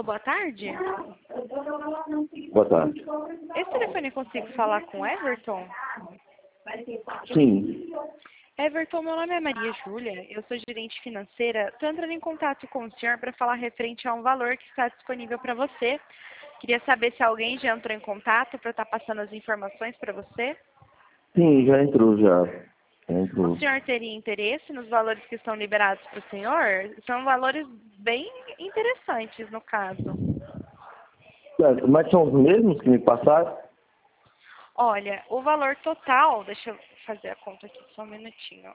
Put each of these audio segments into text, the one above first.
Alô, boa tarde. Boa tarde. Esse telefone eu consigo falar com o Everton? Sim. Everton, meu nome é Maria Júlia, eu sou gerente financeira. Estou entrando em contato com o senhor para falar referente a um valor que está disponível para você. Queria saber se alguém já entrou em contato para estar passando as informações para você. Sim, já entrou já. Já O entrou. senhor teria interesse nos valores que estão liberados para o senhor? São valores bem interessantes no caso. Certo, mas são os mesmos que me passaram? Olha, o valor total, deixa eu fazer a conta aqui só um minutinho.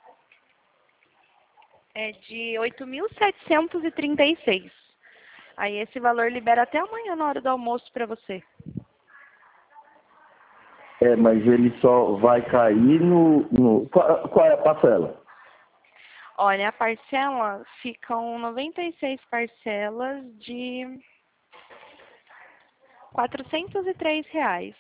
É de 8.736. Aí esse valor libera até amanhã na hora do almoço para você. É, mas ele só vai cair no... Qual é a parcela? Olha, a parcela ficam 96 parcelas de R$ 403.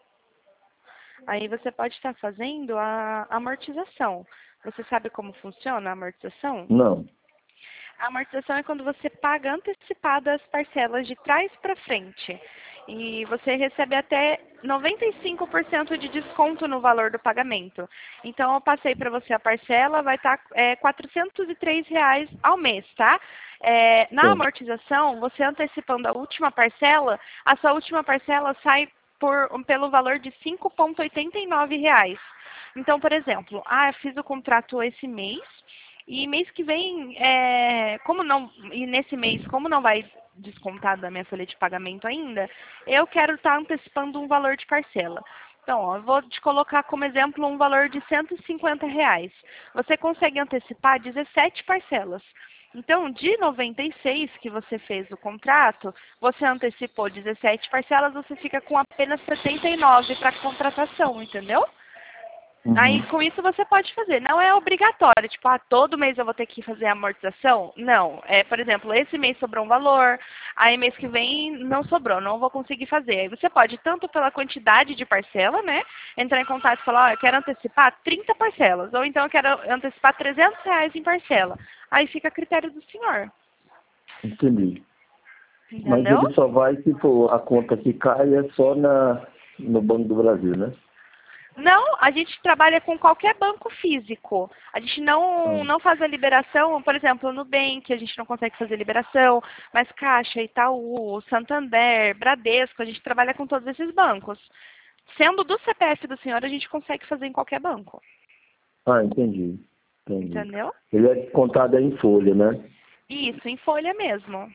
Aí você pode estar fazendo a amortização. Você sabe como funciona a amortização? Não. A amortização é quando você paga antecipado as parcelas de trás para frente. E você recebe até 95% de desconto no valor do pagamento. Então, eu passei para você a parcela, vai estar R$ 403 ao mês, tá? Na Sim. amortização, você antecipando a última parcela, a sua última parcela sai pelo valor de R$ 5,89. Então, por exemplo, eu fiz o contrato esse mês, e mês que vem, e nesse mês, como não vai descontar da minha folha de pagamento ainda, eu quero estar antecipando um valor de parcela. Então, eu vou te colocar como exemplo um valor de R$ 150. Você consegue antecipar 17 parcelas. Então, de 96 que você fez o contrato, você antecipou 17 parcelas, você fica com apenas 79 para contratação, entendeu? Aí, Uhum. com isso, você pode fazer. Não é obrigatório, tipo, todo mês eu vou ter que fazer a amortização? Não. Por exemplo, esse mês sobrou um valor, aí mês que vem não sobrou, não vou conseguir fazer. Aí você pode, tanto pela quantidade de parcela, né, entrar em contato e falar, eu quero antecipar 30 parcelas, ou então eu quero antecipar R$ 300 em parcela. Aí fica a critério do senhor. Entendi. Mas Entendeu? ele só vai se for a conta que cai é só no Banco do Brasil, né? Não, a gente trabalha com qualquer banco físico. A gente Ah, não faz a liberação, por exemplo, no Nubank, a gente não consegue fazer liberação, mas Caixa, Itaú, Santander, Bradesco, a gente trabalha com todos esses bancos. Sendo do CPF do senhor, a gente consegue fazer em qualquer banco. entendi. Entendi. Entendeu? Ele é descontado em folha, né? Isso, em folha mesmo.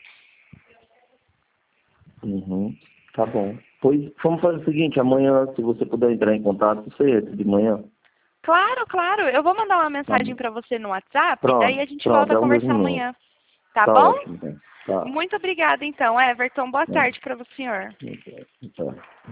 Uhum. Tá bom. Pois vamos fazer o seguinte, amanhã, se você puder entrar em contato, você entra de manhã. Claro, claro. Eu vou mandar uma Tá mensagem bom. para você no WhatsApp, daí a Pronto, gente pronto, volta a é o mesmo conversar número. amanhã. Tá Tá bom? ótimo, então. Tá. Muito obrigada, então, Everton. Boa É. tarde para o senhor. Então,